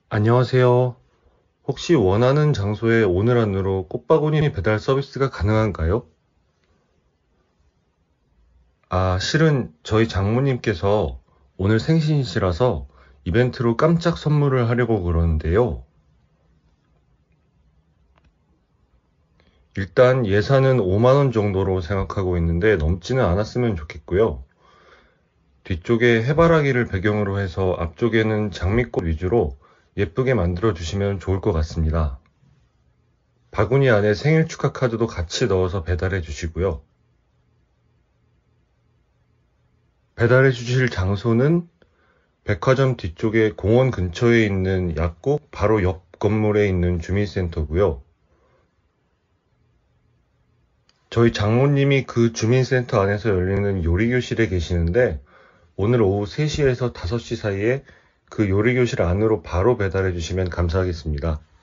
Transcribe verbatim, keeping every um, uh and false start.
안녕하세요. 혹시 원하는 장소에 오늘 안으로 꽃바구니 배달 서비스가 가능한가요? 아, 실은 저희 장모님께서 오늘 생신이시라서 이벤트로 깜짝 선물을 하려고 그러는데요. 일단 예산은 오만 원 정도로 생각하고 있는데 넘지는 않았으면 좋겠고요. 뒤쪽에 해바라기를 배경으로 해서 앞쪽에는 장미꽃 위주로 예쁘게 만들어 주시면 좋을 것 같습니다. 바구니 안에 생일 축하 카드도 같이 넣어서 배달해 주시고요. 배달해 주실 장소는 백화점 뒤쪽에 공원 근처에 있는 약국 바로 옆 건물에 있는 주민센터고요. 저희 장모님이 그 주민센터 안에서 열리는 요리교실에 계시는데 오늘 오후 세 시에서 다섯 시 사이에 그 요리교실 안으로 바로 배달해 주시면 감사하겠습니다.